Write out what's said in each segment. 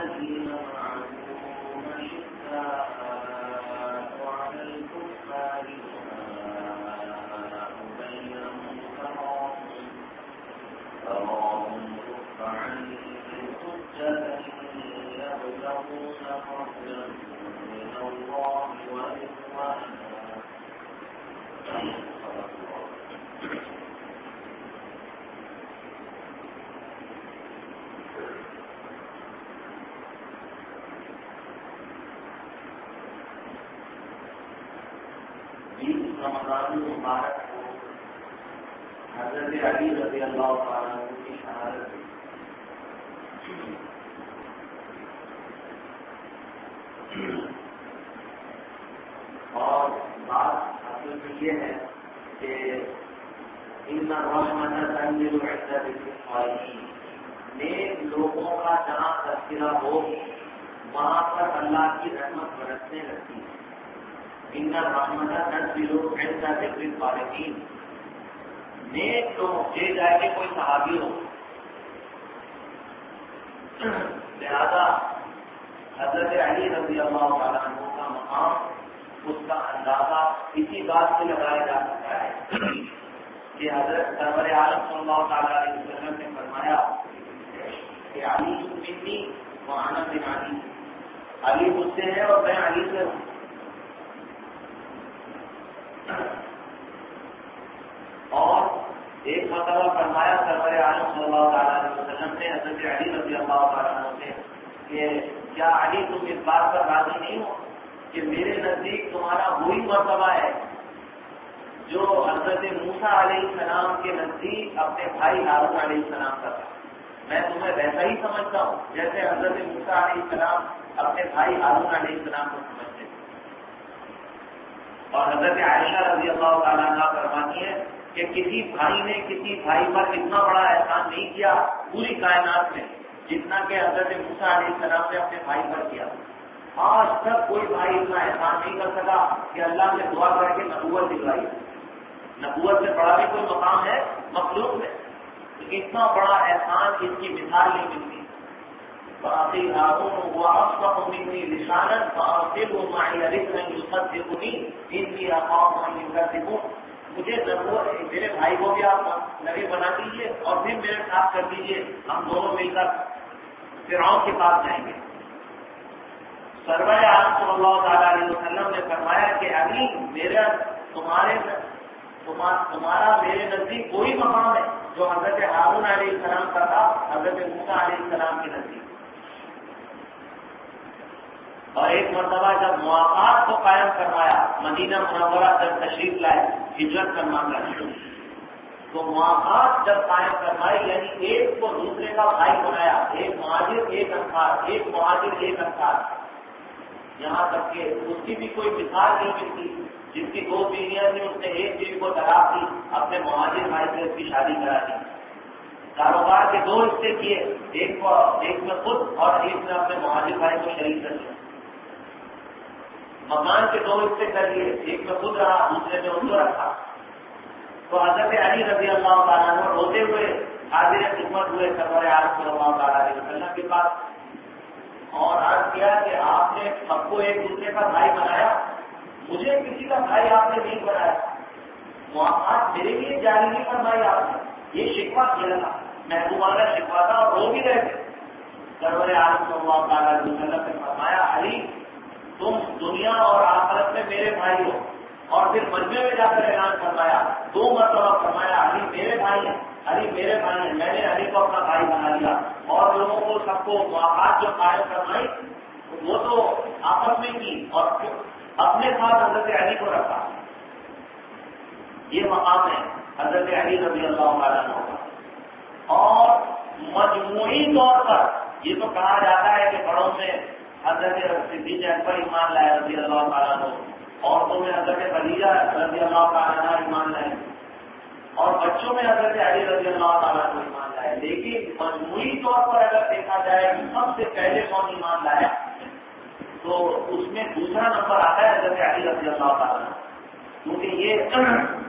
والذين معه أشداء على الكفار رحماء بينهم تراهم ركعا سجدا يبتغون فضلا من الله ورضوانا. رمضان المبارک کو حضرت علی رضی اللہ تعالیٰ عنہ کی شہادت ہوئی. اور بات اصل میں یہ ہے کہ ان رحمت تنزل عند ذکر الصالحین، نیک لوگوں کا جہاں تذکرہ ہو وہاں پر اللہ کی رحمت برسنے لگتی ہے. ان رحمت تنزل عند ذکر الصالحین، نیک لوگ لے جائے کہ کوئی صحابی ہو. لہذا حضرت علی رضی اللہ تعالیٰ عنہ کا مقام، اس کا اندازہ اسی بات سے لگایا جا سکتا ہے کہ حضرت سرور عالم صلی اللہ تعالیٰ علیہ وسلم نے فرمایا کہ علی منی وانا من علی، علی مجھ سے ہے اور میں علی سے ہوں. اور ایک مرتبہ فرمایا سرور عالم صلی اللہ تعالیٰ علیہ وسلم نے حضرت علی رضی اللہ تعالیٰ عنہ سے کہ کیا علی تم اس بات پر راضی نہیں ہو کہ میرے نزدیک تمہارا وہی مرتبہ ہے جو حضرت موسیٰ علیہ السلام کے نزدیک اپنے بھائی ہارون علیہ السلام کا تھا. میں تمہیں ویسا ہی سمجھتا ہوں جیسے حضرت موسیٰ علیہ السلام اپنے بھائی ہارون علیہ السلام کو سمجھتے تھے. اور حضرت عائشہ رضی اللہ تعالیٰ عنہ فرماتی ہے کہ کسی بھائی نے کسی بھائی پر اتنا بڑا احسان نہیں کیا پوری کائنات میں جتنا کہ حضرت موسیٰ علیہ السلام نے اپنے بھائی پر کیا. آج تک کوئی بھائی اتنا احسان نہیں کر سکا کہ اللہ سے دعا کر کے نبوت دلوائی. نبوت سے بڑا بھی کوئی مقام ہے مخلوق میں، اتنا بڑا احسان اس کی مثال نہیں ملتی. فَأَخِي هَارُونُ وَأَصْفَحُ مِنِّي لِسَانًا فَأَرْسِلْهُ مَعِيَ رِزْقًا يُصَدِّقُنِي إِنِّي أَخَافُ أَن يُكَذِّبُونِ. مجھے میرے بھائی کو بھی آپ نبی بنا دیجیے اور پھر میرے ساتھ کر دیجیے، ہم دونوں مل کر فرعون کے پاس جائیں گے. سرور عالم صلی اللہ تعالیٰ علیہ وسلم نے فرمایا کہ علی تمہارا میرے نزدیک وہی مقام ہے جو حضرت ہارون علیہ السلام کا تھا حضرت موسیٰ علیہ السلام کے نزدیک. اور ایک مرتبہ جب مواقعات کو قائم کروایا، مدینہ منورہ جب تشریف لائے ہجرت کرنا کر، تو مواقعات جب قائم کروائی یعنی ایک کو دوسرے کا بھائی بنایا، ایک مہاجر ایک انصار، ایک مہاجر ایک انصار. یہاں تک کہ اس کی بھی کوئی مثال نہیں ملتی. جس کی 2 بیویاں تھیں اس نے ایک بیوی کو طلاق دی، اپنے مہاجر بھائی سے اس کی شادی کرا دی. کاروبار کے 2 حصے کیے، ایک میں خود اور ایک میں اپنے مہاجر بھائی کو شریک کر دیا. مکان کے 2 حصے کر لیے، ایک میں خود رہا دوسرے میں اس کو رکھا. تو حضرت علی رضی اللہ تعالیٰ عنہ روتے ہوئے حاضر خدمت ہوئے سرور عالم صلی اللہ تعالیٰ علیہ وسلم کے پاس اور عرض کیا کہ آپ نے سب کو ایک دوسرے کا بھائی بنایا، مجھے کسی کا بھائی آپ نے نہیں بنایا. معاملات میرے لیے جاری نہیں فرمائی آپ نے. یہ شکوہ کیا تھا، محبوبانہ شکوہ تھا اور رو بھی رہے تھے. سرور عالم صلی اللہ تعالیٰ علیہ وسلم نے فرمایا علی تم دنیا اور آخرت میں میرے بھائی ہو. اور پھر مجمع میں جا کر اعلان فرمایا، 2 مرتبہ فرمایا علی میرے بھائی ہیں، علی میرے بھائی ہیں. میں نے علی کو اپنا بھائی بنا لیا. اور لوگوں کو سب کو مواقعات جو قائم فرمائی وہ تو آپس میں کی اور اپنے ساتھ حضرت علی کو رکھا. یہ مقام ہے حضرت علی رضی اللہ تعالیٰ عنہ کا. اور مجموعی طور پر یہ تو کہا جاتا ہے کہ بڑوں میں حضرت صدیق اکبر ایمان لائے رضی اللہ تعالیٰ عنہ، عورتوں میں حضرت خدیجہ رضی اللہ تعالیٰ عنہ ایمان لائے، اور بچوں میں حضرت علی رضی اللہ تعالیٰ عنہ ایمان لائے. لیکن مجموعی طور پر اگر دیکھا جائے کہ سب سے پہلے کون ایمان لایا تو اس میں دوسرا نمبر آتا ہے حضرت علی رضی اللہ تعالیٰ عنہ. کیونکہ یہ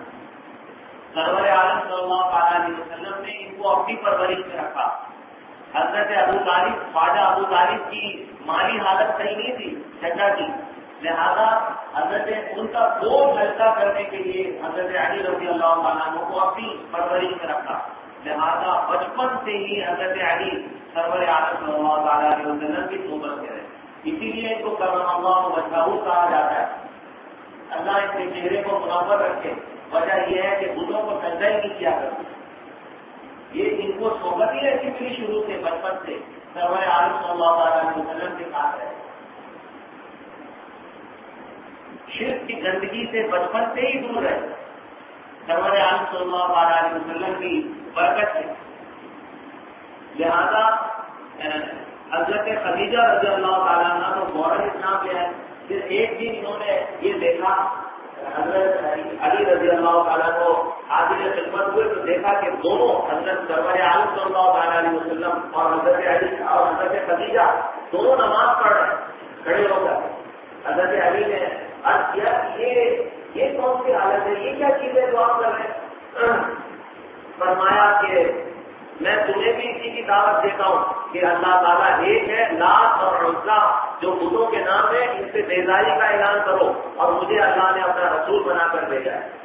سرور عالم صلی اللہ تعالیٰ علیہ وسلم نے ان کو اپنی پرورش میں رکھا. حضرت ابو طالب خواجہ ابو طالب کی مالی حالت صحیح نہیں تھی چچا کی، لہذا حضرت ان کا بوجھ ہلکا کرنے کے لیے حضرت علی رضی اللہ تعالیٰ عنہ کو اپنی پرورش میں رکھا، لہذا بچپن سے ہی حضرت علی سرور عالم صلی اللہ تعالیٰ علیہ وسلم کی صحبت میں رہے، اسی لیے ان کو کرم اللہ وجہہ کہا جاتا ہے، اللہ ان کے چہرے کو منور رکھے۔ وجہ یہ ہے کہ بتوں کو سجدہ ہی نہیں کیا کرتے، یہ ان کو صحبت ہی ایسی ملی شروع سے بچپن سے سرور عالم صلی اللہ تعالیٰ علیہ وسلم کے ساتھ رہے، شرک کی گندگی سے بچپن سے ہی دور رہے، سرور عالم صلی اللہ تعالیٰ علیہ وسلم کی برکت ہے۔ لہذا حضرت خدیجہ رضی اللہ تعالیٰ عنہ تو فوراً اسلام لے آئے، پھر ایک دن انہوں نے یہ دیکھا حضرت علی رضی اللہ تعالیٰ کو حاضر خدمت ہوئے تو دیکھا کہ دونوں حضرت سرور عالم صلی اللہ تعالیٰ علیہ وسلم اور حضرت علی اور حضرت خدیجہ دونوں نماز پڑھ رہے ہیں کھڑے ہو کر۔ حضرت علی نے عرض کیا کہ یہ کون سی حالت ہے، یہ کیا چیز ہے جو آپ کر رہے ہیں؟ فرمایا کہ میں تمہیں بھی اسی کی دعوت دیتا ہوں کہ اللہ تعالیٰ ایک ہے، لات اور عزا جو بتوں کے نام ہے ان سے بیزاری کا اعلان کرو، اور مجھے اللہ نے اپنا رسول بنا کر بھیجا ہے۔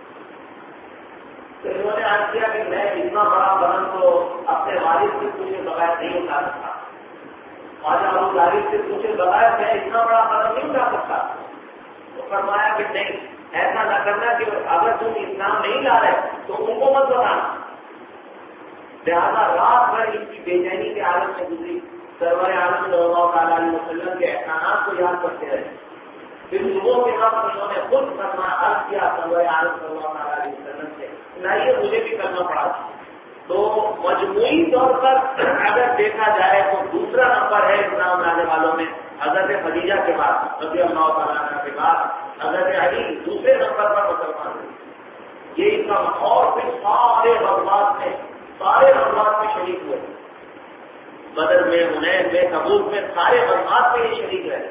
تو انہوں نے عرض کیا کہ میں اتنا بڑا بدن تو اپنے والد سے پوچھے بغیر نہیں اٹھا سکتا، خواجہ ابو طالب سے پوچھے بغیر میں اتنا بڑا بدن نہیں اٹھا سکتا۔ تو فرمایا کہ نہیں، ایسا نہ کرنا کہ اگر تم اسلام نہیں لا رہے تو ان کو مت بتانا۔ لہٰذا رات بھر ان کی بے چینی کے حالت میں گزری، سرور عالم صلی اللہ تعالیٰ علیہ وسلم کے احسانات کو یاد کرتے رہے۔ پھر صبح کے وقت انہوں نے خود عرض کیا سرور عالم صلی اللہ تعالیٰ علیہ وسلم سے، نہیں مجھے بھی کرنا پڑا۔ تو مجموعی طور پر اگر دیکھا جائے تو دوسرا نمبر ہے اسلام لانے والوں میں حضرت خدیجہ کے بعد رضی اللہ تعالیٰ عنہ کے بعد حضرت علی دوسرے نمبر پر مسلمان ہوئے، یہ ان کا۔ اور پھر سارے غزوات میں شریک ہوئے، بدر میں، حنین میں، تبوک میں، سارے غزوات میں یہ شریک رہے۔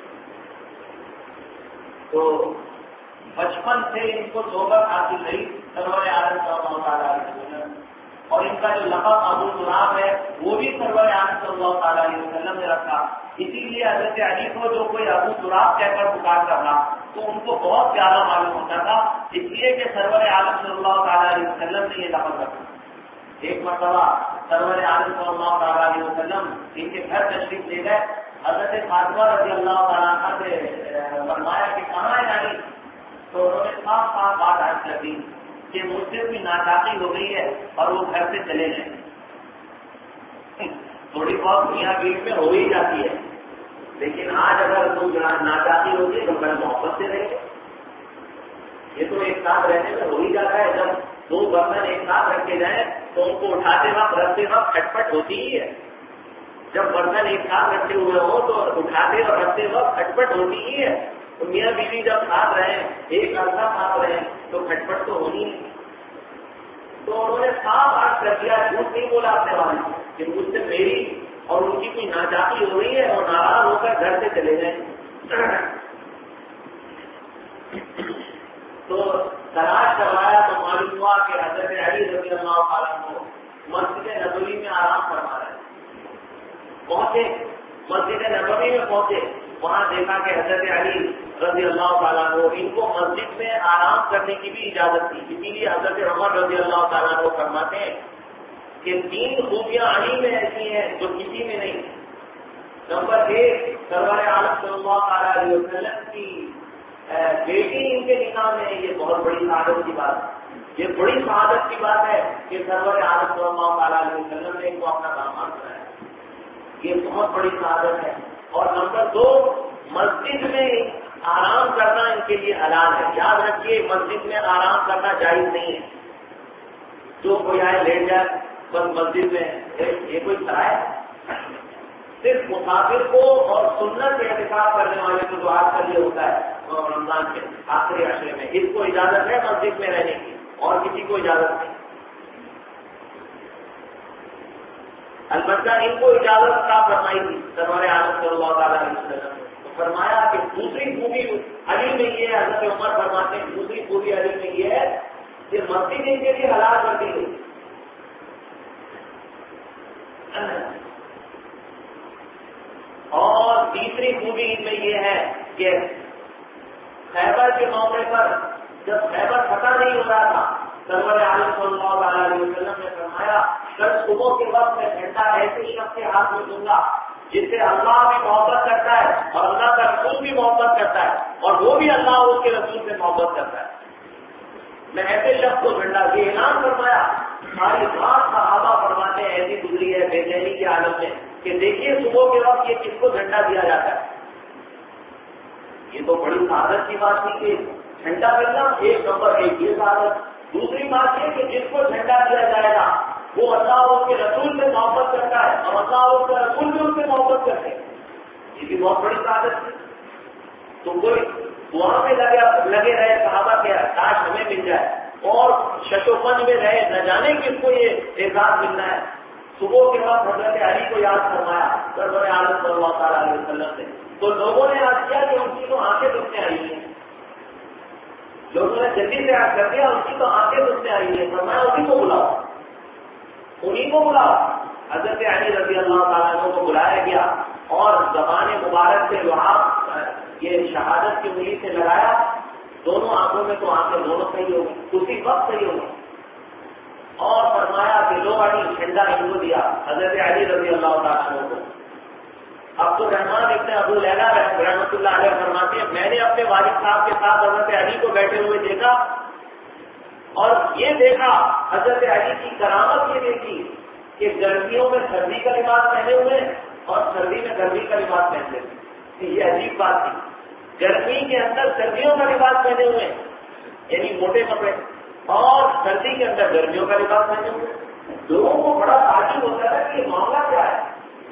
تو بچپن سے ان کو صحبت حاصل رہی سرور عالم صلی اللہ تعالیٰ علیہ وسلم، اور ان کا جو لقب ابو تراب ہے وہ بھی سرور عالم صلی اللہ تعالیٰ علیہ وسلم نے رکھا۔ اسی لیے حضرت علی کو جو کوئی ابو تراب کہہ کر پکارتا تھا تو ان کو بہت پیارا معلوم ہوتا تھا، اس لیے کہ سرور عالم صلی اللہ تعالیٰ علیہ وسلم نے یہ لقب رکھا۔ ایک مرتبہ سرور عالم صلی اللہ تعالیٰ علیہ وسلم ان کے گھر تشریف لے گئے، حضرت فاطمہ رضی اللہ تعالیٰ عنہ سے فرمایا کہ کہاں ہے علی؟ تو انہوں نے صاف صاف بات عرض کر دی کہ مجھ سے کوئی ناچاقی ہو گئی ہے اور وہ گھر سے چلے گئے۔ تھوڑی بہت میاں بیوی میں ہو ہی جاتی ہے، لیکن آج اگر کوئی ناچاقی ہوتی ہے تو کل محبت سے رہے گا۔ یہ تو ایک ساتھ رہنے میں ہو ہی جاتا ہے، جب دو برتن ایک ساتھ رکھے جائیں تو ان کو اٹھاتے وقت رکھتے وقت کھٹپٹ ہوتی ہی ہے۔ جب برتن ایک ساتھ رکھے ہوئے ہوں تو اٹھاتے اور رکھتے وقت کھٹپٹ ہوتی ہی ہے۔ تو میاں بیوی جب ساتھ رہیں، ایک عرصہ ساتھ رہیں تو کھٹپٹ تو ہونی ہے۔ تو انہوں نے صاف عرض کر دیا، جھوٹ نہیں بولا اپنے والد سے کہ مجھ سے میری اور ان کی کوئی ناچاقی ہو رہی ہے اور ناراض ہو کر گھر سے چلے جائیں۔ تو تلاش کروایا تو معلوم ہوا کہ حضرت علی رضی اللہ تعالیٰ عنہ مسجد نبوی میں آرام فرما رہے ہیں۔ پہنچے مسجد نبوی میں پہنچے، وہاں دیکھا کہ حضرت علی رضی اللہ تعالیٰ عنہ ان کو مسجد میں آرام کرنے کی بھی اجازت تھی، اسی لیے حضرت عمر رضی اللہ تعالیٰ عنہ فرماتے ہیں کہ 3 خوبیاں علی میں ایسی ہیں جو کسی میں نہیں۔ نمبر 1، سرور عالم صلی اللہ تعالیٰ علیہ وسلم کی بیٹی ان کے نکاح میں ہے، یہ بہت بڑی سعادت کی بات ہے۔ یہ بڑی سعادت کی بات ہے کہ سرور عالم صلی اللہ تعالیٰ علیہ وسلم نے ان کو اپنا داماد بنایا، یہ بہت بڑی سعادت ہے۔ اور نمبر 2، مسجد میں آرام کرنا ان کے لیے حلال ہے۔ یاد رکھیے، مسجد میں آرام کرنا جائز نہیں ہے، جو کوئی آئے لیٹ جائے بس مسجد میں، یہ کوئی سرائے؟ صرف مسافر کو اور سنت کے احتساب کرنے والے کو جو آج کل یہ ہوتا ہے رمضان کے آخری عشرے میں، اس کو اجازت ہے مسجد میں رہنے کی، اور کسی کو اجازت نہیں۔ البتہ ان کو اجازت عطا فرمائی تھی سرور عالم صلی اللہ تعالیٰ علیہ وسلم نے، تو فرمایا کہ دوسری خوبی علی میں یہ ہے، حضرت عمر فرماتے ہیں دوسری خوبی علی میں یہ ہے کہ مسجد ان کے لیے حلال کر دی گئی۔ دوسری خوبی ان میں یہ ہے کہ خیبر کے موقع پر جب خیبر فتح نہیں ہو رہا تھا، سرور عالم صلی اللہ علیہ وسلم نے فرمایا کل صبح کے وقت میں جھنڈا ایسے ہی شخص کے ہاتھ میں دوں گا جس سے اللہ بھی محبت کرتا ہے اور اللہ کا رسول بھی محبت کرتا ہے اور وہ بھی اللہ اور اس کے رسول سے محبت کرتا ہے. میں ایسے شخص کو جھنڈا یہ اعلان فرمایا. ہماری بات صحابہ فرماتے ہیں ایسی گزری ہے بے چینی کے عالم میں کہ دیکھیے صبح کے وقت یہ کس کو جھنڈا دیا جاتا ہے. یہ تو بڑی سعادت کی بات تھی کہ جھنڈا ملنا ایک نمبر ایک یہ سعادت. دوسری بات یہ کہ جس کو جھنڈا دیا جائے گا وہ اللہ اور اس کے رسول سے محبت کرتا ہے اور اللہ اور اس کا رسول بھی اس سے محبت کرتے ہیں. یہ بھی بہت بڑی سعادت تھی. تو کوئی وہاں پہ لگے رہے صحابہ کے کاش ہمیں مل جائے اور ششوپن میں رہے نہ جانے کس کو یہ اعزاز ملنا ہے. صبح کے وقت حضرت علی کو یاد فرمایا سرور عالم صلی اللہ تعالیٰ علیہ وسلم نے. تو لوگوں نے یاد کیا کہ ان کی تو آنکھیں دکھنے آئی ہیں. لوگوں نے جلدی سے یاد کر دیا ان کی تو آنکھیں دکھنے آئی ہیں. فرمایا انہیں کو بلاؤ انہیں کو بلاؤ. حضرت علی رضی اللہ تعالیٰ عنہ کو بلایا گیا اور زبان مبارک سے لحاظ یہ شہادت کی انگلی سے لگایا. دونوں آنکھوں میں تو آنکھیں دونوں صحیح ہو گئی اسی وقت صحیح ہو گئی اور فرمایا کہ لو علی جھنڈا ان کو دیا حضرت علی رضی اللہ تعالیٰ عنہ کو. عبد الرحمان ابن ابو لیلا رحمۃ اللہ علیہ فرماتے ہیں میں نے اپنے والد صاحب کے ساتھ حضرت علی کو بیٹھے ہوئے دیکھا اور یہ دیکھا حضرت علی کی کرامت یہ دیکھی کہ گرمیوں میں سردی کا لباس پہنے ہوئے اور سردی میں گرمی کا لباس پہنتے تھے. یہ عجیب بات تھی. گرمی کے اندر سردیوں کا لباس پہنے ہوئے یعنی موٹے کپڑے اور سردی کے اندر گرمیوں کا لباس پہنے ہوئے. لوگوں کو بڑا تعجب ہوتا ہے کہ یہ معاملہ کیا ہے.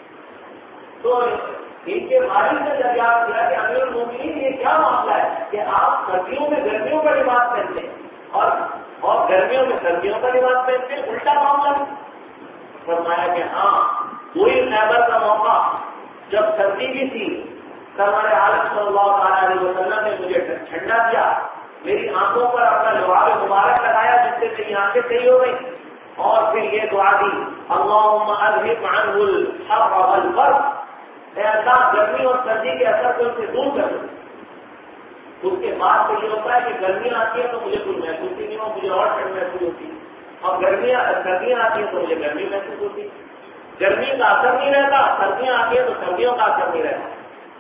تو ان کے مالک نے جب یاد کیا کہ امیر المومنین یہ کیا معاملہ ہے کہ آپ سردیوں میں گرمیوں کا لباس پہنتے ہیں اور گرمیوں میں سردیوں کا لباس پہنتے ہیں الٹا معاملہ. فرمایا کہ ہاں وہی خیبر کا موقع جب سردی بھی تھی سرور عالم صلی اللہ تعالیٰ علیہ وسلم نے مجھے ٹھنڈا دیا میری آنکھوں پر اپنا لعاب مبارک لگایا جس سے میری آنکھیں صحیح ہو گئی اور پھر یہ دعا دی اللہم اذہب عنہ الحر والبرد. اے اللہ گرمی اور سردی کے اثر کو ان سے دور کر دوں. اس کے بعد تو یہ ہوتا ہے کہ گرمیاں آتی ہیں تو مجھے کچھ محسوس ہی نہیں ہو مجھے اور ٹھنڈ محسوس ہوتی ہے اور سردیاں آتی ہیں تو مجھے گرمی محسوس ہوتی ہے. گرمی کا اثر نہیں رہتا سردیاں آتی ہیں تو سردیوں کا اثر نہیں رہتا.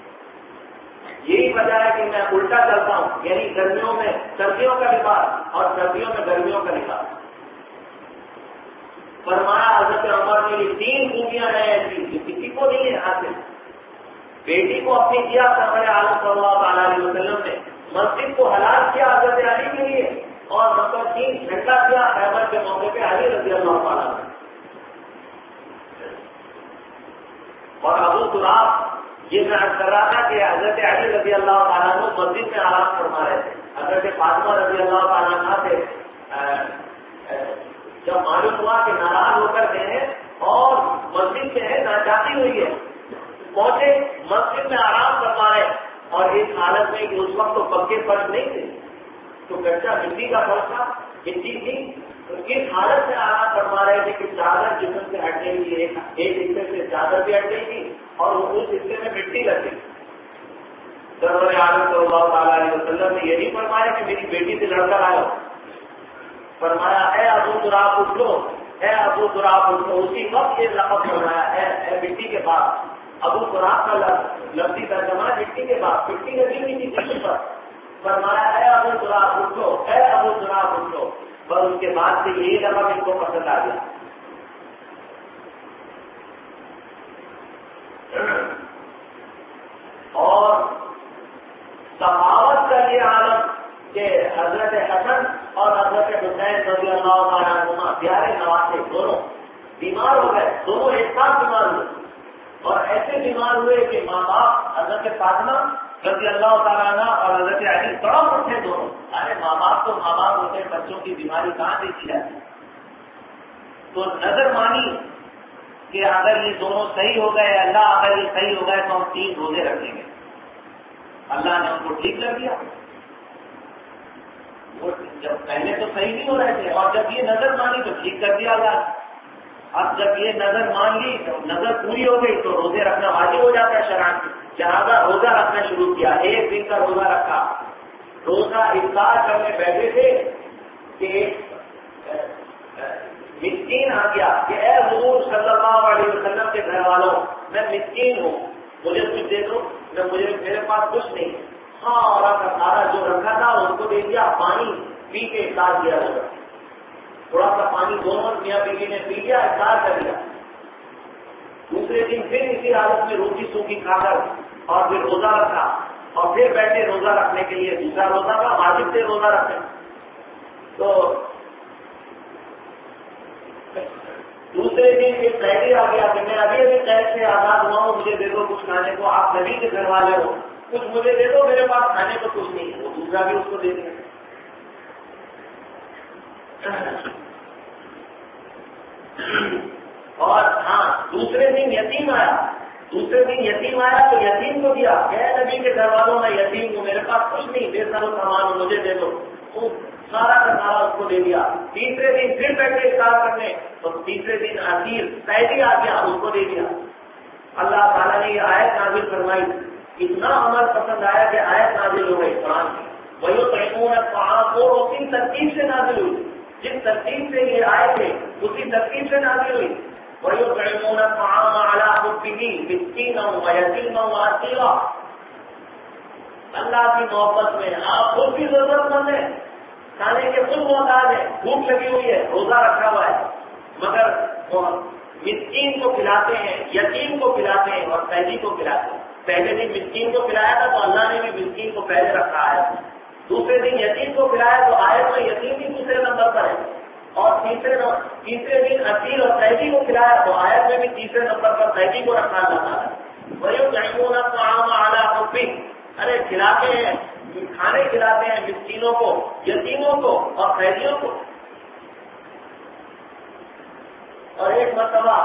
یہی وجہ ہے کہ میں الٹا چلتا ہوں یعنی گرمیوں میں سردیوں کا لباس اور سردیوں میں گرمیوں کا لباس. فرمایا حضرت عمر نے یہ 3 خوبیاں ہیں ایسی کسی کو نہیں ہے حاصل. بیٹی کو اپنی دیا سرور عالم صلی اللہ تعالیٰ علیہ وسلم نے مسجد کو حلال کیا حضرت علی کے لیے اور نمبر 3 جھنڈا دیا خیبر کے موقع پہ علی رضی اللہ تعالیٰ نے. اور ابو تراب یہ میں عرض کر رہا تھا کہ حضرت علی رضی اللہ تعالیٰ نے مسجد میں آرام فرما رہے تھے. حضرت فاطمہ رضی اللہ تعالیٰ سے جب معلوم ہوا کہ ناراض ہو کر گئے ہیں اور مسجد میں ہے ناچاتی ہوئی ہے پہنچے مسجد میں آرام فرما رہے اور اس حالت میں کہ اس وقت تو پکے فرش نہیں تھے تو کچا مٹی کا فرش تھا مٹی تھی تو اس حالت میں آرام فرما رہے تھے کہ چادر جسم سے ہٹ گئی تھی ایک حصے سے چادر بھی ہٹ گئی تھی اور اس حصے میں مٹی لگ گئی. سرور عالم صلی اللہ تعالیٰ علیہ وسلم نے یہ نہیں فرمایا کہ میری بیٹی سے لڑ کر آئے. فرمایا اے ابو تراب اٹھ لو اے ابو تراب اٹھ لو. اسی وقت یہ لفظ فرمایا اے مٹی کے بعد. ابو تراب کا لفظی ترجمہ مٹی کے بعد مٹی لگی ہوئی تھی جسم پر. فرمایا اے ابو تراب اٹھ لو اے ابو تراب اٹھ لو. اور اس کے بعد سے یہی لفظ ان کو پسند آ گیا. اور سخاوت کا یہ عالم کہ حضرت حسن اور حضرت حسین رضی اللہ تعالیٰ عنہما پیارے نواسے دونوں بیمار ہو گئے. دونوں ایک ساتھ بیمار ہوئے اور ایسے بیمار ہوئے کہ ماں باپ حضرت فاطمہ رضی اللہ تعالیٰ عنہ اور حضرت علی تڑپ اٹھے دونوں. ارے ماں باپ تو ماں باپ ہوتے ہیں بچوں کی بیماری کہاں دیکھی جاتی. تو نظر مانی کہ اگر یہ دونوں صحیح ہو گئے اللہ اگر یہ صحیح ہو گئے تو ہم 3 روزے رکھیں گے. اللہ نے ان کو ٹھیک کر دیا. وہ جب پہلے تو صحیح نہیں ہو رہے تھے اور جب یہ نظر مانی تو ٹھیک کر دیا اللہ. اب جب یہ نظر مان لی تو نظر پوری ہو گئی تو روزے رکھنا واجب ہو جاتا ہے شرع میں. لہٰذا روزہ رکھنا شروع کیا. ایک دن کا روزہ رکھا. روزہ افطار کرنے بیٹھے تھے کہ مسکین آ گیا کہ اے حضور صلی اللہ علیہ وسلم کے گھر والوں، میں مسکین ہوں، مجھے کچھ دے دو. میرے پاس کچھ نہیں. سارا کا سارا جو رکھا تھا ان کو دے دیا. پانی پی کے افطار کیا ہوگا. تھوڑا سا پانی دونوں میاں بیوی نے پی لیا، افطار کر لیا. دوسرے دن پھر اسی حالت میں روٹی سوکھی کھا کر اور پھر روزہ رکھا اور پھر بیٹھے روزہ رکھنے کے لیے. دوسرا روزہ کا واجب سے روزہ رکھے. تو دوسرے دن پھر قیدی آ گیا کہ میں ابھی قید سے آزاد ہوا ہوں، مجھے دے دو کچھ کھانے کو. آپ نبی کے گھر والے ہو، کچھ مجھے دے دو، میرے پاس کھانے کو کچھ نہیں ہے. وہ دوسرا بھی اس کو دے دیا. اور ہاں دوسرے دن یتیم آیا. دوسرے دن یتیم آیا تو یتیم کو دیا. کہ نبی کے گھر والوں میں یتیم ہوں، میرے پاس کچھ نہیں، بے سر و سامان ہوں، مجھے دے دو. سارا کا سارا اس کو دے دیا. تیسرے دن پھر بیٹھے افطار کرنے تو تیسرے دن اسیر قیدی آ گیا، اس کو دے دیا. اللہ تعالیٰ نے یہ آیت نازل فرمائی. اتنا عمل پسند آیا کہ آیت نازل ہو گئی قرآن کی. وہی تعمون الطعام، وہ اسی ترتیب سے نازل ہوئی. جس ترتیب سے یہ آئے تھے اسی ترتیب سے نازل ہوئی. وہی تعمون الطعام علی حبہ مسکینا ویتیما واسیرا. اللہ کی محبت میں آپ خود بھی ضرورت مند ہیں، کھانے کے خود محتاج ہیں، بھوک لگی ہوئی ہے، روزہ رکھا ہوا ہے، مگر مسکین کو کھلاتے ہیں، یتیم کو کھلاتے ہیں اور قیدی کو کھلاتے ہیں. پہلے دن مسکین کو کھلایا تھا تو اللہ نے بھی مسکین کو پہلے رکھا ہے. دوسرے دن یتیم کو کھلایا تو آیت میں یتیم بھی دوسرے نمبر پر ہے. اور تیسرے دن اسیر اور قیدی کو کھلایا تو آیت میں بھی تیسرے نمبر پر قیدی کو رکھا جاتا ہے. وہی تعمون الطعام علی حبہ، ارے کھلاتے ہیں، کھانے کھلاتے ہیں مسکینوں کو، یتیموں کو اور قیدیوں کو. اور ایک مرتبہ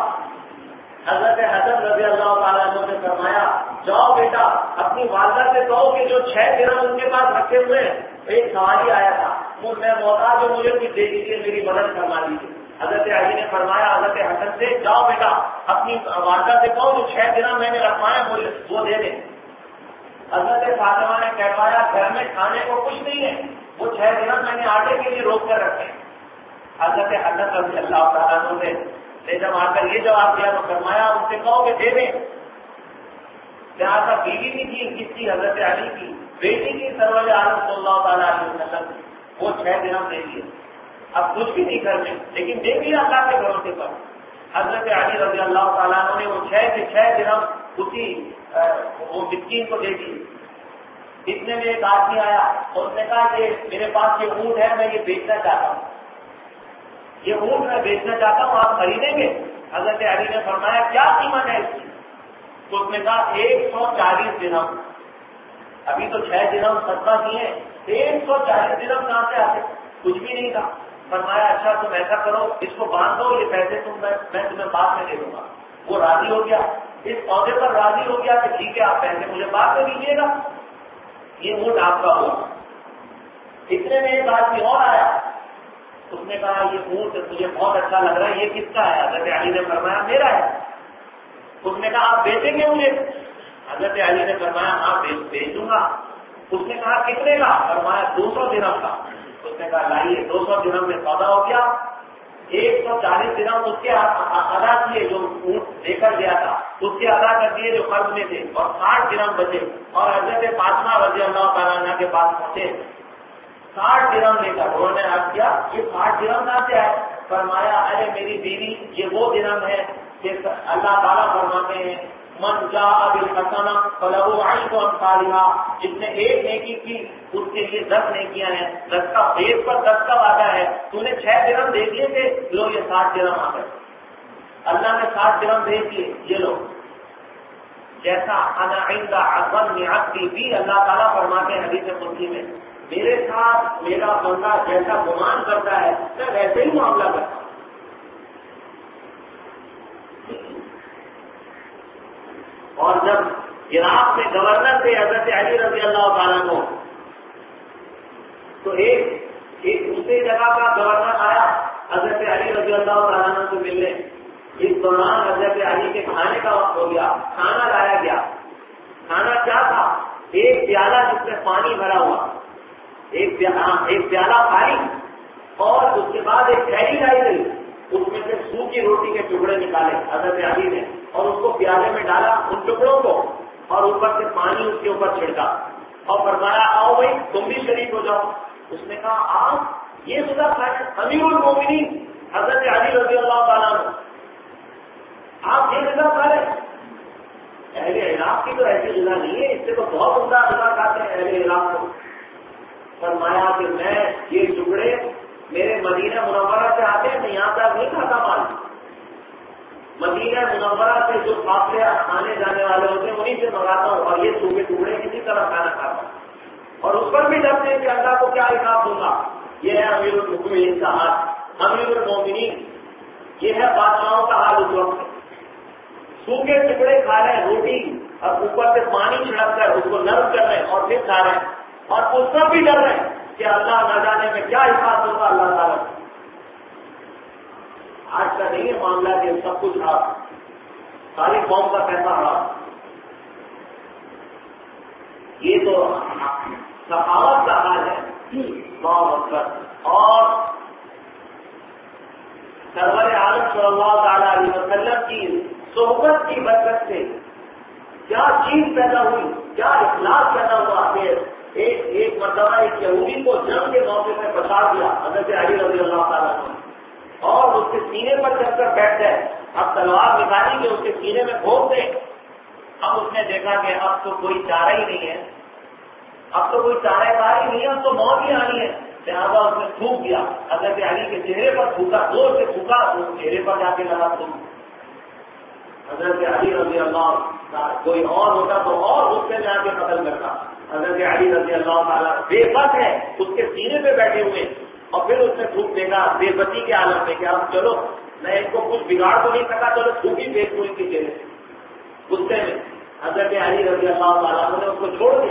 حضرت رضی اللہ تعالیٰ عنہ نے فرمایا، جاؤ بیٹا اپنی والدہ سے کہو کہ جو 6 درہم ان کے پاس رکھے ہوئے ہیں. ایک سوالی آیا تھا، میں محتاج ہوں، مجھے کچھ دے دیجیے، میری مدد فرما دیجیے. حضرت علی نے فرمایا حضرت حسن سے، جاؤ بیٹا اپنی والدہ سے کہو جو 6 درہم میں نے رکھوایا وہ دے دیں. حضرت فاطمہ نے کہوایا گھر میں کھانے کو کچھ نہیں ہے، وہ 6 درہم میں نے آٹے کے لیے روک کر رکھے. حضرت حسن رضی اللہ تعالیٰ عنہ نے جب آ کر یہ جواب دیا تو فرمایا ان سے کہو کہ دے دیں. لہٰذا بیوی بھی تھی کس کی؟ حضرت علی کی بیٹی کی سرور عالم صلی اللہ تعالیٰ علیہ وسلم. وہ 6 درہم دے دیے. اب کچھ بھی نہیں گھر میں، لیکن دے دیا اللہ کے بھروسے پر. حضرت علی رضی اللہ تعالیٰ عنہ نے وہ 6 کے 6 درہم اسی وہ مسکین کو دے دیے. اتنے میں ایک آدمی آیا اور اس نے کہا کہ میرے پاس یہ اونٹ ہے، میں یہ بیچنا چاہتا ہوں، یہ اونٹ میں بیچنا چاہتا ہوں، آپ خریدیں گے؟ حضرت علی نے فرمایا کیا قیمت ہے اس کی؟ تو اس نے کہا 140 درہم. ابھی تو 6 درہم صدقہ دیے، 140 درہم کہاں سے آتے؟ کچھ بھی نہیں تھا. فرمایا اچھا تم ایسا کرو، اس کو باندھ دو، یہ پیسے میں تمہیں بعد میں دے دوں گا. وہ راضی ہو گیا، اس عہدے پر راضی ہو گیا کہ ٹھیک ہے آپ پیسے مجھے بعد میں دیجیے گا، یہ اونٹ آپ کا ہوگا. اتنے میں ایک آدمی اور آیا، اس نے کہا یہ اونٹ مجھے بہت اچھا لگ رہا ہے، یہ کس کا ہے؟ حضرت علی نے فرمایا میرا ہے. اس نے کہا آپ بیچیں گے مجھے؟ حضرت علی نے فرمایا ہاں بیچ دوں گا. اس نے کہا کتنے کا؟ فرمایا 200 درہم کا. اس نے کہا لائیے 200 درہم میں سودا ہو گیا. 140 درہم اس کے ادا کیے جو اونٹ لے کر گیا تھا، اس کے ادا کر دیے جو قرض میں تھے، اور 60 درہم بچے. اور حضرت فاطمہ رضی اللہ تعالیٰ عنہ کے پاس پہنچے 60 درہم لے کر. انہوں نے عرض کیا یہ 60 درہم کہاں سے آئے؟ فرمایا ارے میری بیوی یہ وہ درہم ہے کہ اللہ تعالیٰ فرماتے ہیں من جاء بالحسنہ فلہ عشر امثالھا، جس نے ایک نیکی کی اس کے لیے 10 نیکیاں ہیں. 10 کا ایک پر 10 کا وعدہ ہے. تو نے 6 درہم دے دیے تھے، لو یہ 60 درہم آ گئے. اللہ نے 60 درہم دے دیے، یہ لو. جیسا انا عند ظن عبدی بھی، اللہ تعالیٰ فرماتے ہیں حدیث قدسی میں میرے ساتھ میرا بندہ جیسا گمان کرتا ہے میں ویسے ہی معاملہ کرتا ہوں. اور جب عراق میں گورنر تھے حضرت علی رضی اللہ تعالیٰ کو، تو ایک دوسری جگہ کا گورنر آیا حضرت علی رضی اللہ تعالیٰ سے ملنے. اس دوران حضرت علی کے کھانے کا وقت ہو گیا، کھانا لایا گیا. کھانا کیا تھا؟ ایک پیالہ جس میں پانی بھرا ہوا، ایک پیالہ پانی، اور اس کے بعد ایک تھیلی لائی گئی، اس میں سے سوکھی روٹی کے ٹکڑے نکالے حضرت علی نے اور اس کو پیالے میں ڈالا ان ٹکڑوں کو، اور اوپر سے پانی اس کے اوپر چھڑکا اور فرمایا آؤ بھائی تم بھی شریک ہو جاؤ۔ اس نے کہا آپ یہ غذا کھائیں؟ امیر المومنین حضرت علی رضی اللہ تعالیٰ عنہ، آپ یہ غذا کھا رہے ہیں؟ اہل عراق کی تو ایسی غذا نہیں ہے، اس سے تو بہت عمدہ غذا کھاتے ہیں اہل عراق کو۔ فرمایا کہ میں یہ ٹکڑے میرے مدینہ منورہ سے آتے ہیں، میں یہاں تک نہیں کھاتا مال، مدینہ منورہ سے جو فاصلے آنے جانے والے ہوتے ہیں انہیں سے منگاتا ہوں، اور یہ سوکھے ٹکڑے کسی طرح کھانا کھاتا ہوں، اور اس پر بھی ڈرتے ہیں کہ اللہ کو کیا حساب دوں گا۔ یہ ہے امیر المؤمنین کا حال، امیر المومنین یہ ہے بادشاہوں کا حال اس وقت۔ سوکھے ٹکڑے کھا رہے ہیں روٹی، اور اوپر سے پانی چھڑک کر اس کو نرم کر رہے ہیں اور پھر کھا رہے ہیں، اور اس پر بھی ڈر رہے ہیں کہ اللہ نہ جانے میں کیا حساب ہوگا اللہ تعالیٰ۔ آج کا نہیں ہے معاملہ کہ سب کچھ آپ ساری قوم کا پیسہ رہا، یہ تو سخاوت کا حال ہے بہت وقت۔ اور سرور عالم صلی اللہ تعالیٰ علیہ وسلم کی صحبت کی برکت سے کیا چیز پیدا ہوئی، کیا اخلاص پیدا ہوا کہ ایک مرتبہ ایک یہودی کو جنگ کے موقع میں بچا دیا حضرت علی رضی اللہ تعالیٰ عنہ، اور اس کے سینے پر چڑھ کر بیٹھ گئے، اب تلوار نکالی کہ اس کے سینے میں گھونپ دے۔ اب اس نے دیکھا کہ اب تو کوئی چارہ ہی نہیں ہے، اب تو کوئی چارہ کاری نہیں ہے، اب تو موت ہی آنی ہے، لہٰذا اس نے تھوک دیا، حضرت علی کے چہرے پر تھوکا، زور سے تھوکا، اس چہرے پر جا کے لگا تھوک۔ حضرت علی رضی اللہ، کوئی اور ہوتا تو اور غصے میں آ کے قتل کرتا۔ حضرت علی رضی اللہ تعالیٰ بے بس ہے، اس کے سینے پہ بیٹھے ہوئے، اور پھر اس نے تھوک دیکھا بے بسی کے عالم میں کہ اب چلو میں ان کو کچھ بگاڑ تو نہیں سکا، چلو تھوک ہی پھینک دوں ان کی چہرے۔ غصے میں حضرت علی رضی اللہ تعالیٰ نے اس کو چھوڑ دیا،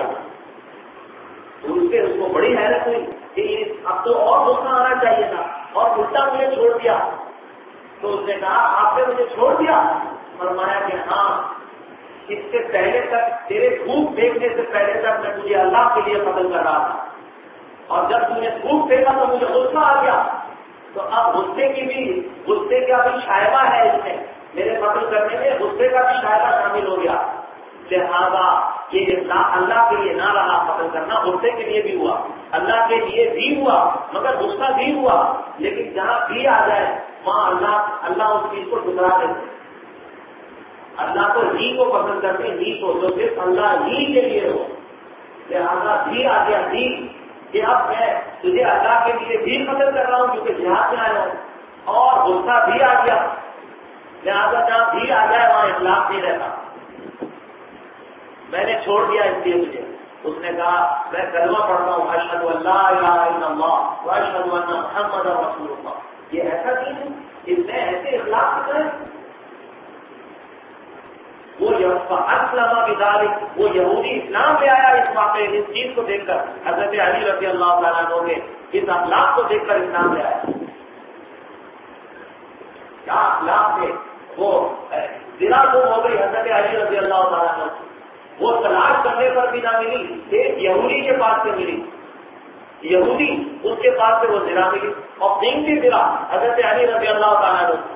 تو اس کو بڑی حیرت ہوئی کہ اب تو اور غصہ آنا چاہیے تھا، اور الٹا مجھے چھوڑ دیا۔ تو اس نے کہا آپ نے مجھے چھوڑ دیا؟ فرمایا کہ ہاں، اس سے پہلے تک تیرے تھوک پھینکنے سے پہلے تک میں تجھے اللہ کے لیے قتل کر رہا تھا، اور جب تم نے تھوک پھینکا تو مجھے غصہ آ گیا، تو اب غصے کا بھی شائبہ ہے اس میں، میرے قتل کرنے میں غصے کا بھی شائبہ شامل ہو گیا، لہذا یہ اللہ کے لیے نہ رہا قتل کرنا، غصے کے لیے بھی ہوا، اللہ کے لیے بھی ہوا، مگر غصہ بھی ہوا، لیکن جہاں بھی آ جائے وہاں اللہ اس چیز کو ٹکرا دیتے، اللہ کو ہی کو پسند کرتے، ہی کو جو صرف اللہ ہی کے لیے ہو، لہٰذا بھی آ گیا بھی کہ اب میں تجھے اللہ کے لیے بھی قتل کر رہا ہوں کیونکہ جہاد میں آیا ہوں، اور غصہ بھی آ گیا، لہٰذا جہاں بھی آ جائے وہاں اخلاق نہیں رہتا، میں نے چھوڑ دیا اس لیے مجھے۔ اس نے کہا میں کلمہ پڑھتا ہوں اشہد ان لا الہ الا اللہ واشہد ان محمد رسول اللہ، یہ ایسا دین ہے، اس میں ایسے اخلاق کتنے ہیں۔ وہ اسلم بذلک، وہ یہودی اسلام لے آیا اس واقعے اس چیز کو دیکھ کر، حضرت علی رضی اللہ تعالیٰ عنہ کے اس اخلاق کو دیکھ کر اسلام لے آیا۔ کیا اخلاق تھے، وہ زنا گم ہو گئی حضرت علی رضی اللہ تعالیٰ عنہ، وہ تلاش کرنے پر بھی نہ ملی، ایک یہودی کے پاس سے ملی، یہودی اس کے پاس سے وہ زنا ملی، اور قیمتی زنا حضرت علی رضی اللہ تعالیٰ عنہ،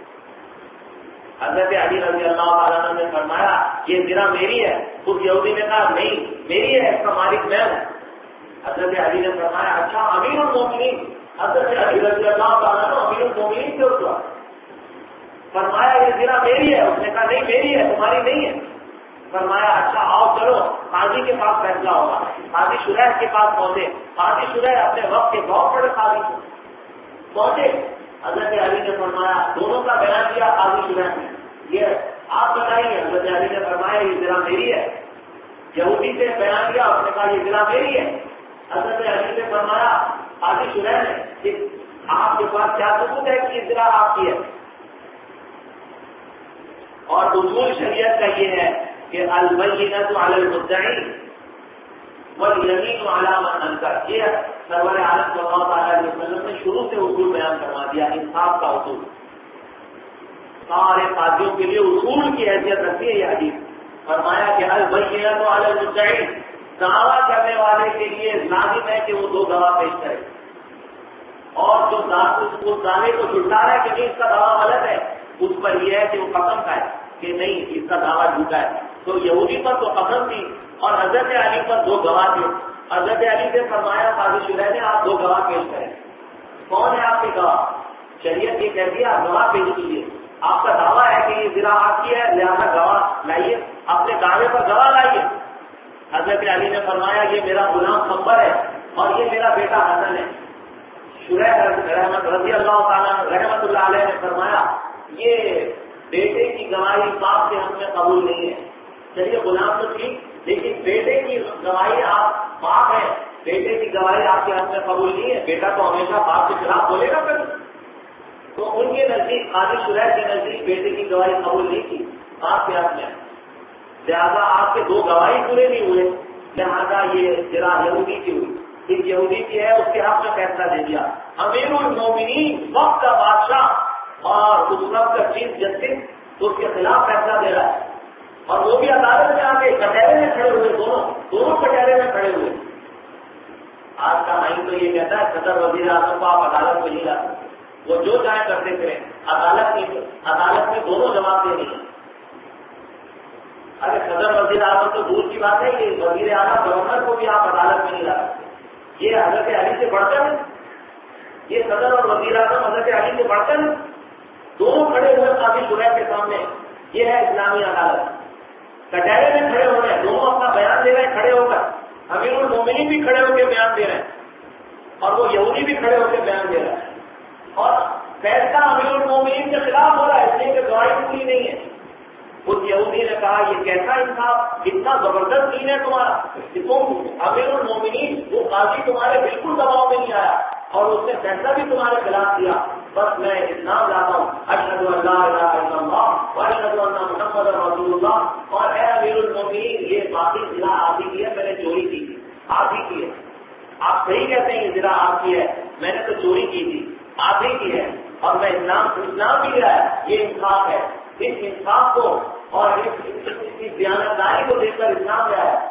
حضرت علی رضی اللہ تعالیٰ عنہ نے فرمایا یہ زنا میری ہے، اس یہودی نے کہا نہیں میری ہے، اس کا مالک میں ہوں۔ حضرت علی نے فرمایا اچھا امیر المومنین، حضرت علی رضی اللہ تعالیٰ عنہ امیر المومنین سے اترا، فرمایا یہ زنا میری ہے، اس نے کہا نہیں میری ہے تمہاری نہیں ہے، فرمایا اچھا آؤ چلو قاضی کے پاس فیصلہ ہوگا، قاضی شریح کے پاس پہنچے، قاضی شریح اپنے وقت کے بہت بڑے قاضی پہنچے، حضرت علی نے فرمایا دونوں کا بیان کیا قاضی شریح نے، یہ آپ بتائیے، حضرت علی نے فرمایا یہ زنا میری ہے، یہودی سے بیان کیا، اس نے کہا یہ زنا میری ہے، حضرت علی نے فرمایا قاضی شریح نے کہ آپ کے پاس کیا ثبوت ہے کہ یہ زنا آپ کی ہے؟ اور اصول شریعت کا یہ ہے کہ البینۃ علی المدعی والیمین علی من انکر، یہ سرور عالم صلی اللہ تعالیٰ علیہ وسلم نے شروع سے اصول بیان کروا دیا، انصاف کا اصول، سارے قاضیوں کے لیے اصول کی حیثیت رکھتی ہے یہ حدیث فرمایا کہ البینۃ علی المدعی، دعویٰ کرنے والے کے لیے لازم ہے کہ وہ 2 گواہ پیش کرے، اور جو اس دعوے کو جھٹلا رہا ہے کہ نہیں اس کا دعویٰ غلط ہے، اس پر یہ ہے کہ وہ قسم کھائے کہ نہیں اس کا دعویٰ جھوٹا ہے۔ تو یہودی پر تو قسم تھی اور حضرت علی پر 2 گواہ تھے۔ حضرت علی سے فرمایا قاضی شرح نے آپ 2 گواہ پیش کریں۔ کون ہے آپ کے گواہ؟ شریعت یہ کہتی ہے آپ گواہ پیش کیجیے، آپ کا دعویٰ ہے کہ یہ زراعت کی ہے لہٰذا گواہ لائیے، اپنے دعوے پر گواہ لائیے۔ حضرت علی نے فرمایا یہ میرا غلام خبر ہے اور یہ میرا بیٹا حسن ہے۔ شریح رضی اللہ تعالیٰ رحمت اللہ علیہ نے فرمایا یہ بیٹے کی گواہی باپ کے حق میں قبول نہیں ہے۔ چلیے غلام تو ٹھیک، لیکن بیٹے کی گواہی آپ باپ ہیں، بیٹے کی گواہی آپ کے حق میں قبول نہیں ہے، بیٹا تو ہمیشہ باپ کے خلاف بولے گا پھر۔ تو ان کے نزدیک قاضی شریح کے نزدیک بیٹے کی گواہی قبول نہیں کی باپ کے حق میں، لہٰذا آپ کے 2 گواہی پورے نہیں ہوئے، لہٰذا یہ ذرا یہودی کی ہوئی، ایک یہودی کی ہے اس کے حق میں فیصلہ دے دیا۔ امیر المومنین وقت کا بادشاہ اور اس وقت کا چیف جسٹس اس کے خلاف فیصلہ دے رہا ہے، اور وہ بھی عدالت میں آ کے کٹہرے میں کھڑے ہوئے، دونوں کٹہرے میں کھڑے ہوئے۔ آج کا آئین تو یہ کہتا ہے صدر وزیر اعظم کو آپ عدالت میں نہیں لا سکتے، وہ جو چاہے کرتے کریں، عدالت میں دونوں جواب دے نہیں۔ ارے صدر وزیر اعظم تو دور کی بات ہے، یہ وزیر اعظم گورنر کو بھی آپ عدالت میں نہیں لا سکتے، یہ حضرت علی سے بڑھ کر ہے، یہ صدر اور وزیر اعظم حضرت علی سے بڑھ کر ہے، دونوں کھڑے ہوئے قاضی شریح کے سامنے، یہ ہے اسلامی عدالت۔ کٹہرے میں کھڑے ہو رہے ہیں، دونوں اپنا بیان دے رہے ہیں کھڑے ہو کر، امیر المومنین بھی کھڑے ہو کے بیان دے رہے ہیں اور وہ یہودی بھی کھڑے ہو کے بیان دے رہے ہیں، اور فیصلہ امیر المومنین کے خلاف ہو رہا ہے اس لیے کہ گواہی پوری نہیں ہے۔ اس یہودی نے کہا یہ کیسا انصاف، اتنا زبردست دین ہے تمہارا، تم امیر المومنین وہ قاضی تمہارے بالکل دباؤ میں نہیں آیا اور اس نے فیصلہ بھی تمہارے خلاف دیا، بس میں اسلام لاتا ہوں، اشہد ان لا الہ الا اللہ واشہد ان محمد رسول اللہ، اور اے امیر المومنین یہ باقی ضلع آپ ہی کی ہے، میں نے چوری کی تھی، آپ ہی کی ہے، آپ صحیح کہتے ہیں یہ ضلع آپ کی ہے، میں نے تو چوری کی تھی، آپ ہی کی ہے، اور میں اسلام بھی لیا ہے، یہ انصاف ہے، اس انصاف کو اور اس دیانتداری کو دیکھ کر اسلام لیا ہے۔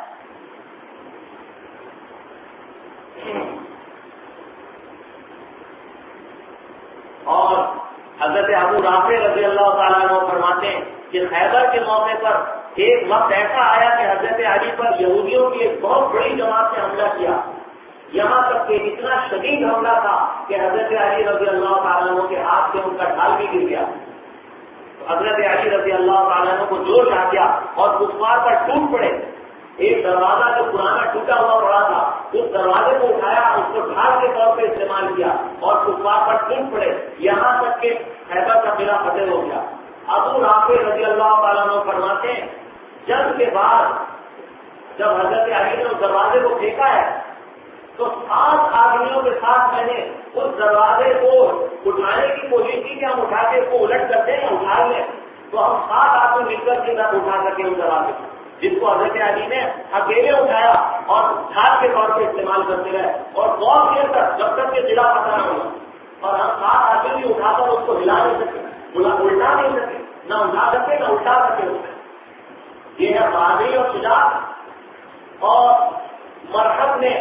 اور حضرت ابو رافع رضی اللہ تعالیٰ عنہ فرماتے ہیں کہ خیبر کے موقع پر ایک وقت ایسا آیا کہ حضرت علی پر یہودیوں کی ایک بہت بڑی جماعت نے حملہ کیا، یہاں تک کہ اتنا شدید حملہ تھا کہ حضرت علی رضی اللہ تعالیٰ عنہ کے ہاتھ سے ان کا ڈھال بھی گر گیا۔ حضرت علی رضی اللہ تعالیٰ عنہ کو جوش آ گیا اور کفار پر ٹوٹ پڑے۔ ایک دروازہ جو پرانا ٹوٹا ہوا پڑا تھا اس دروازے کو اٹھایا، اس کو ڈھال کے طور پہ استعمال کیا اور کفار پر ٹوٹ پڑے، یہاں تک کہ خیبر کا قلعہ فتح ہو گیا۔ ابو رافع رضی اللہ تعالیٰ عنہ فرماتے ہیں جنگ کے بعد جب حضرت علی نے اس دروازے کو پھینکا ہے تو 7 آدمیوں کے ساتھ میں نے اس دروازے کو اٹھانے کی کوشش کی کہ ہم اٹھا کے اس کو الٹ کرتے ہیں، اٹھا لیں، تو ہم 7 آدمی مل کر کے نہ اٹھا سکے اس دروازے کو، جس کو حضرت علی نے اکیلے اٹھایا اور ہاتھ کے طور پہ استعمال کرتے رہے، اور بہت دیر تک جب تک کہ ضلع پتہ نہ ہوا، اور ہم 7 آدمی بھی اٹھا کر اس کو ہلا نہیں سکے، الٹا نہیں سکے، نہ اٹھا سکے نہ الٹا سکے اس میں۔ یہ ہے بہادری اور شجاعت۔ اور مرحب نے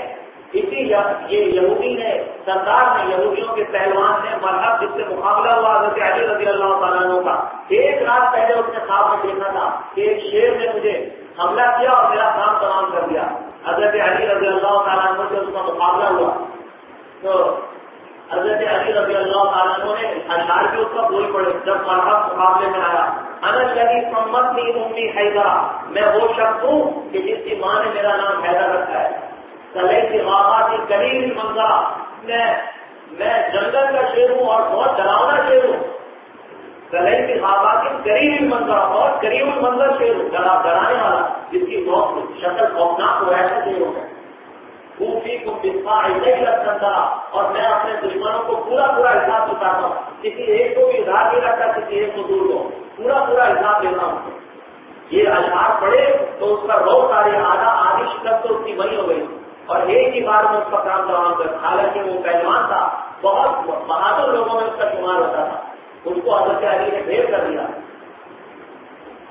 یہ یہودی نے سردار نے یہودیوں کے پہلوان نے مرحب جس سے مقابلہ ہوا حضرت علی رضی اللہ تعالیٰ عنہ کا، ایک رات پہلے اس نے خواب میں دیکھا تھا کہ ایک شیر نے مجھے حملہ کیا اور میرا کام تمام کر دیا۔ حضرت علی رضی اللہ تعالیٰ عنہ سے اس کا مقابلہ ہوا تو حضرت علی رضی اللہ تعالیٰ عنہ نے اشعار بھی اس کا بول پڑے۔ جب مرحب مقابلے میں آیا، انا الذی سمتنی امی حیدرا، میں وہ شخص ہوں کہ جس کی ماں نے میرا نام حیدر رکھا ہے۔ کلے کی غابات کی قلیل منظرہ، میں جنگل کا شیر ہوں اور بہت ڈراؤنا شیر ہوں۔ کلے کی غابات کی قلیل منظرہ، بہت قریب المنظر شیر ہوں، ڈرانے والا جس کی بہت شکل خوفناک ہو، ایسا شیر ہوں۔ خوفی کو دفاع نہیں رکھتا اور میں اپنے دشمنوں کو پورا حساب چکاتا ہوں، کسی ایک کو بھی ادھار نہیں رکھتا، کسی ایک کو دور کو پورا حساب دیتا ہوں۔ یہ اشعار پڑھے تو اس کا روز آدھی شکل تو اس کی بنی ہو گئی اور ایک ہی بار میں اس کا کام تمام کر، حالانکہ وہ پہلوان تھا، بہت بہادر لوگوں میں اس کا شمار ہوتا تھا، اس کو حضرت علی نے ڈھیر کر دیا۔ یہ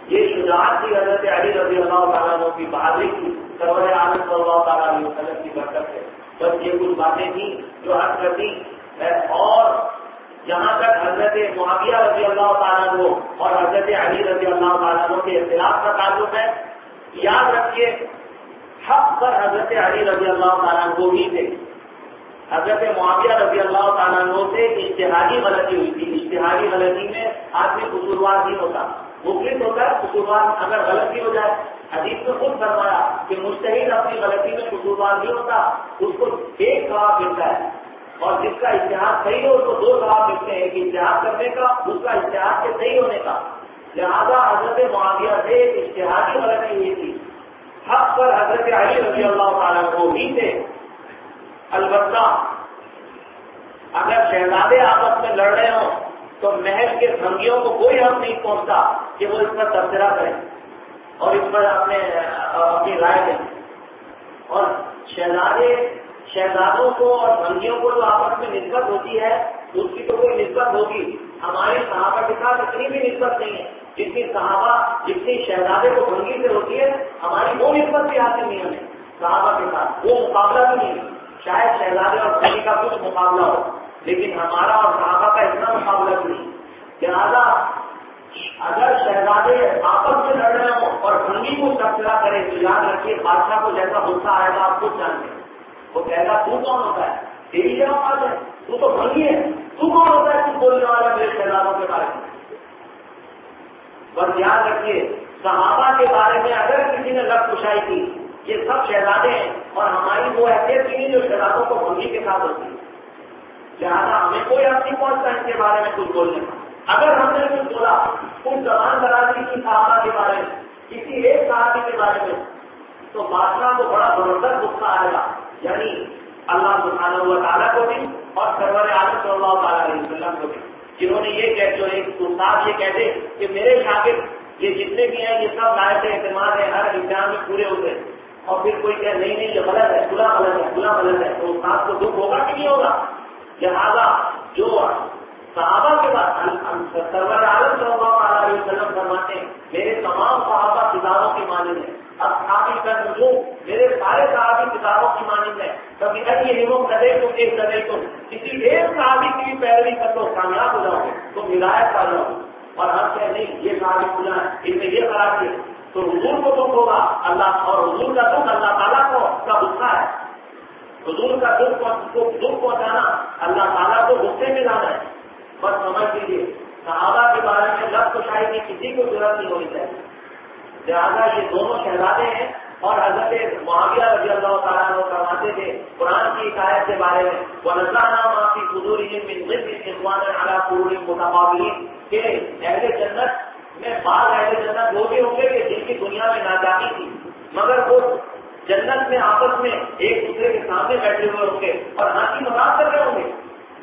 شجاعت تھی حضرت علی رضی اللہ تعالیٰ عنہ کی، بہادری کی سرور عالم صلی اللہ تعالیٰ علیہ وسلم کی برکت ہے. بس یہ کچھ باتیں تھیں جو حد کرتی ہے. اور جہاں تک حضرت معاویہ رضی اللہ تعالیٰ عنہ اور حضرت علی رضی اللہ تعالیٰ عنہ کے اختلاف کا تعلق ہے، یاد رکھیے حق پر حضرت علی رضی اللہ تعالیٰ عنہ ہی تھے. حضرت معاویہ رضی اللہ تعالیٰ عنہ سے اجتہادی غلطی ہوئی تھی. اجتہادی غلطی میں آدمی قصوروار نہیں ہوتا، مفلس ہوتا ہے قصوروار اگر غلطی ہو جائے. حدیث میں خود فرمایا کہ مجتہد اپنی غلطی میں قصوروار نہیں ہوتا، اس کو ایک ثواب ملتا ہے، اور جس کا اجتہاد صحیح ہو اس کو 2 ثواب ملتے ہیں، ایک اجتہاد کرنے کا، دوسرا اجتہاد کے صحیح ہونے کا. لہذا حضرت معاویہ سے اجتہادی غلطی ہوئی تھی، حق پر حضرت علی رضی اللہ تعالیٰ عنہ ہی تھے. البتہ اگر شہزادے آپس میں لڑ رہے ہوں تو محل کے بھنگیوں کو کوئی حق نہیں پہنچتا کہ وہ اس پر تبصرہ کریں اور اس پر اپنی رائے دیں. اور شہزادوں کو اور بھنگیوں کو جو آپس میں نسبت ہوتی ہے اس کی تو کوئی نسبت ہوگی. ہمارے صحابہ کے ساتھ اتنی بھی نسبت نہیں ہے جتنی شہزادے کو بھنگی سے ہوتی ہے. ہماری وہ نسبت بھی حاصل نہیں ہمیں صحابہ کے ساتھ، وہ مقابلہ بھی نہیں. شاید شہزادے اور بھنگی کا کچھ مقابلہ ہو لیکن ہمارا اور صحابہ کا اتنا مقابلہ بھی نہیں. لہٰذا اگر شہزادے آپس میں لڑ رہے ہوں اور بھنگی کو تبصرہ کریں تو یاد رکھیے بادشاہ کو جیسا غصہ آئے گا آپ خود جانتے ہیں. وہ کہے گا تو کون ہوتا ہے، تیری کیا بات ہے، تو بھنگی ہے، تو کون ہوتا ہے تو بولنے والا میرے شہزادوں کے بارے میں. بس یاد رکھیے صحابہ کے بارے میں اگر کسی نے لفظ کشائی کی یہ سب شہزادے ہیں اور ہماری وہ حیثیت بھی نہیں جو شہزادوں کو بھنگی کے ساتھ ہوتی ہے. لہٰذا ہمیں کوئی حق نہیں پہنچتا ان کے بارے میں کچھ بولنے کا. اگر ہم نے کچھ بولا کچھ زبان درازی کی صحابہ کے بارے میں، کسی ایک صحابی کے بارے میں، تو بادشاہ کو بڑا زبردست غصہ آئے گا. یعنی اللہ سبحانہ و تعالیٰ کو بھی اور سرور عالم صلی اللہ تعالیٰ علیہ وسلم کو بھی، جنہوں نے یہ کہہ جو ایک استاد یہ کہتے کہ میرے شاگرد یہ جتنے بھی ہیں یہ سب لائق اعتماد ہے، ہر امتحان میں پورے ہوتے ہیں، اور پھر کوئی کہ نہیں یہ غلط ہے، کھلا غلط ہے، کھلا غلط ہے، تو استاد کو دکھ ہوگا کہ نہیں ہوگا. لہٰذا جو صحابہ کے بعد سرور عالم صلی اللہ علیہ وسلم فرماتے ہیں میرے تمام صحابہ کتابوں کی مانند ہیں. اب صحابی کا نجوم میرے سارے صحابی کتابوں کی مانند ہیں. کبھی یہ ہموں کدے تم ایک کدے تم کسی ایک صحابی کی بھی پیروی کر لو کامیاب ہو جاؤ گے، تم ہدایت پا جاؤ. اور ہم کہیں نہیں یہ صحابی کھلا ہے ان میں یہ خراب ہے تو حضور کو دکھ ہوگا اللہ، اور حضور کا دکھ اللہ تعالیٰ کو کا غصہ ہے. حضور کا دکھ پہنچانا اللہ تعالیٰ کو غصے میں لانا ہے. بس سمجھ لیجیے صحابہ کے بارے میں لفظ کشائی کی کسی کو ضرورت نہیں ہونی چاہیے. لہٰذا یہ دونوں شہزادے ہیں. اور حضرت معاویہ رضی اللہ تعالیٰ عنہ فرماتے تھے قرآن کی ایک آیت کے بارے میں وَنَزَعْنَا مَا فِي صُدُورِهِم مِّن غِلٍّ إِخْوَانًا عَلَىٰ سُرُرٍ مُّتَقَابِلِينَ کہ اہل جنت میں بعض اہل جنت وہ بھی ہوں گے کہ جن کی دنیا میں ناچاقی تھی مگر وہ جنت میں آپس میں ایک دوسرے کے سامنے بیٹھے ہوئے ہوں گے اور ہنسی مذاق کر رہے ہوں گے،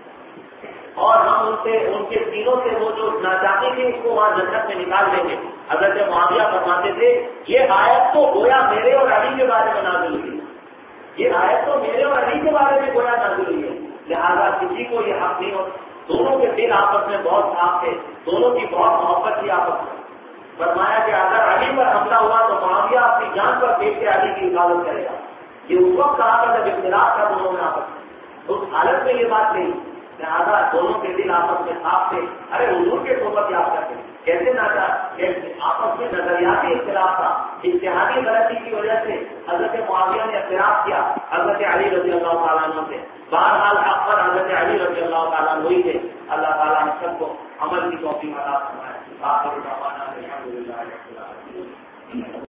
اور ہم ان کے سینوں سے وہ جو ناچاقی تھی اس کو وہاں جنت میں نکال دیں گے. حضرت معاویہ فرماتے تھے یہ آیت تو گویا میرے اور علی کے بارے میں نازل ہوئی ہے، یہ آیت تو میرے اور علی کے بارے میں گویا نازل ہوئی ہے. لہٰذا کسی کو یہ حق نہیں ہو. دونوں کے دل آپس میں بہت صاف تھے، دونوں کی بہت محبت تھی آپس میں. فرمایا کہ اگر علی پر حملہ ہوا تو معاویہ اپنی جان پر دیکھ کے علی کی حفاظت کرے گا. یہ اس وقت کہا تھا جب اختلاف تھا دونوں میں آپس میں، اس حالت میں یہ بات نہیں. لہٰذا دونوں کے دل آپس میں صاف تھے. ارے حضور کے صحبت یاد کرتے کیسے نہ آپس میں نظریاتی اختلاف تھا، اجتہادی غلطی کی وجہ سے حضرت معاویہ نے اختلاف کیا حضرت علی رضی اللہ تعالیٰ عنہ سے. بہرحال حق پر حضرت علی رضی اللہ تعالیٰ عنہ ہوئی تھے. اللہ تعالیٰ ہم سب کو عمل کی توفیق عطا فرمائے.